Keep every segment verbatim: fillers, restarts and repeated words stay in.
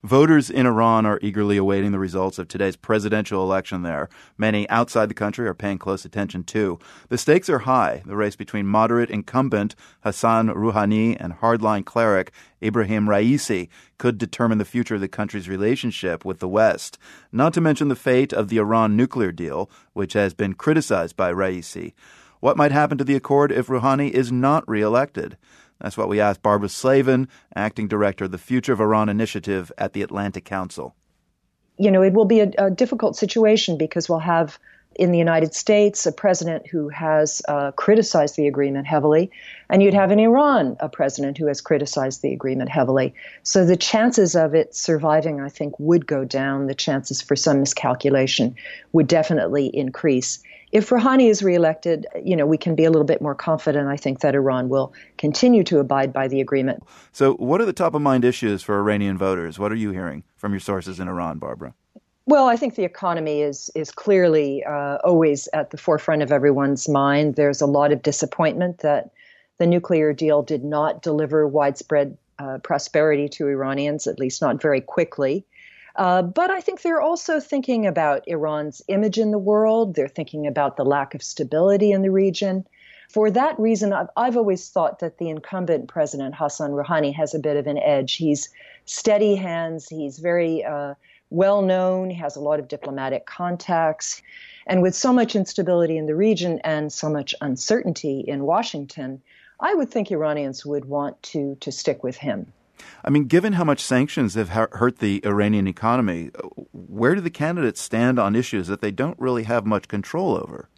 Voters in Iran are eagerly awaiting the results of today's presidential election there. Many outside the country are paying close attention, too. The stakes are high. The race between moderate incumbent Hassan Rouhani and hardline cleric Ibrahim Raisi could determine the future of the country's relationship with the West. Not to mention the fate of the Iran nuclear deal, which has been criticized by Raisi. What might happen to the accord if Rouhani is not reelected? That's what we asked Barbara Slavin, acting director of the Future of Iran Initiative at the Atlantic Council. You know, it will be a, a difficult situation because we'll have in the United States a president who has uh, criticized the agreement heavily, and you'd have in Iran a president who has criticized the agreement heavily. So the chances of it surviving, I think, would go down. The chances for some miscalculation would definitely increase. If Rouhani is reelected, you know, we can be a little bit more confident, I think, that Iran will continue to abide by the agreement. So what are the top-of-mind issues for Iranian voters? What are you hearing from your sources in Iran, Barbara? Well, I think the economy is is clearly uh, always at the forefront of everyone's mind. There's a lot of disappointment that the nuclear deal did not deliver widespread uh, prosperity to Iranians, at least not very quickly. Uh, but I think they're also thinking about Iran's image in the world. They're thinking about the lack of stability in the region. For that reason, I've, I've always thought that the incumbent president, Hassan Rouhani, has a bit of an edge. He's steady hands. He's very uh, well known. He has a lot of diplomatic contacts. And with so much instability in the region and so much uncertainty in Washington, I would think Iranians would want to to stick with him. I mean, given how much sanctions have hurt the Iranian economy, where do the candidates stand on issues that they don't really have much control over?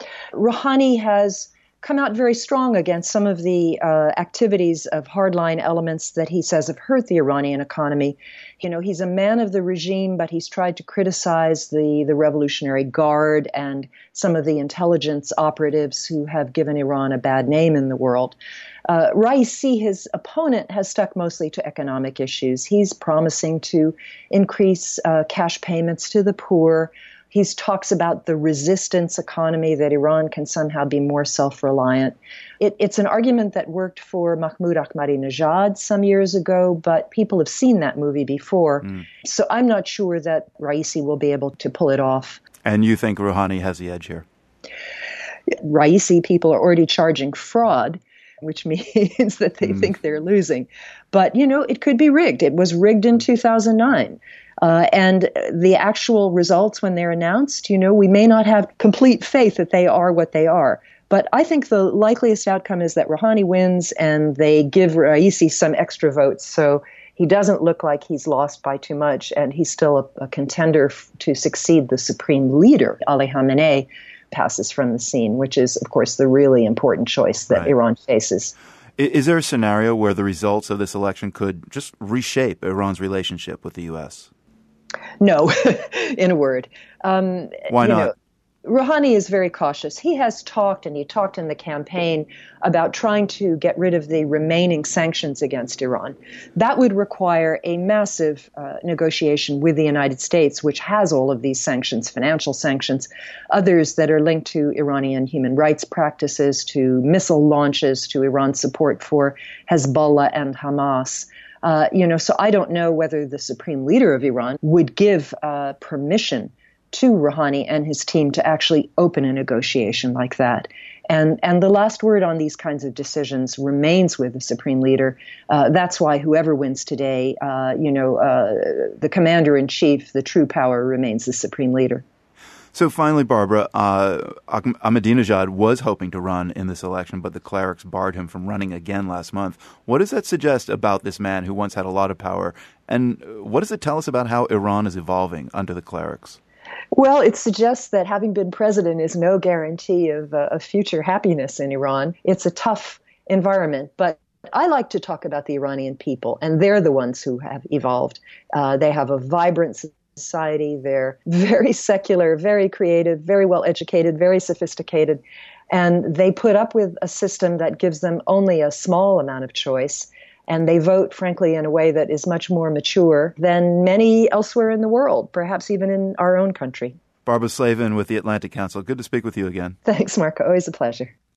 Rouhani has come out very strong against some of the uh, activities of hardline elements that he says have hurt the Iranian economy. You know, he's a man of the regime, but he's tried to criticize the, the Revolutionary Guard and some of the intelligence operatives who have given Iran a bad name in the world. Uh, Raisi, his opponent, has stuck mostly to economic issues. He's promising to increase uh, cash payments to the poor. He talks about the resistance economy, that Iran can somehow be more self-reliant. It, it's an argument that worked for Mahmoud Ahmadinejad some years ago, but people have seen that movie before. Mm. So I'm not sure that Raisi will be able to pull it off. And you think Rouhani has the edge here? Raisi, people are already charging fraud, which means that they mm. think they're losing. But, you know, it could be rigged. It was rigged in two thousand nine. Uh, and the actual results, when they're announced, you know, we may not have complete faith that they are what they are. But I think the likeliest outcome is that Rouhani wins and they give Raisi some extra votes. So he doesn't look like he's lost by too much, and he's still a, a contender f- to succeed the supreme leader. Ali Khamenei passes from the scene, which is, of course, the really important choice that right. Iran faces. Is there a scenario where the results of this election could just reshape Iran's relationship with the U S? No, in a word. Um, Why not? Know, Rouhani is very cautious. He has talked, and he talked in the campaign, about trying to get rid of the remaining sanctions against Iran. That would require a massive uh, negotiation with the United States, which has all of these sanctions, financial sanctions, others that are linked to Iranian human rights practices, to missile launches, to Iran's support for Hezbollah and Hamas. Uh, you know, so I don't know whether the supreme leader of Iran would give uh, permission to Rouhani and his team to actually open a negotiation like that. And and the last word on these kinds of decisions remains with the supreme leader. Uh, that's why whoever wins today, uh, you know, uh, the commander-in-chief, the true power remains the supreme leader. So finally, Barbara, uh, Ahmadinejad was hoping to run in this election, but the clerics barred him from running again last month. What does that suggest about this man who once had a lot of power? And what does it tell us about how Iran is evolving under the clerics? Well, it suggests that having been president is no guarantee of, uh, of future happiness in Iran. It's a tough environment, but I like to talk about the Iranian people, and they're the ones who have evolved. Uh, they have a vibrant society. They're very secular, very creative, very well educated, very sophisticated. And they put up with a system that gives them only a small amount of choice. And they vote, frankly, in a way that is much more mature than many elsewhere in the world, perhaps even in our own country. Barbara Slavin with the Atlantic Council. Good to speak with you again. Thanks, Marco. Always a pleasure.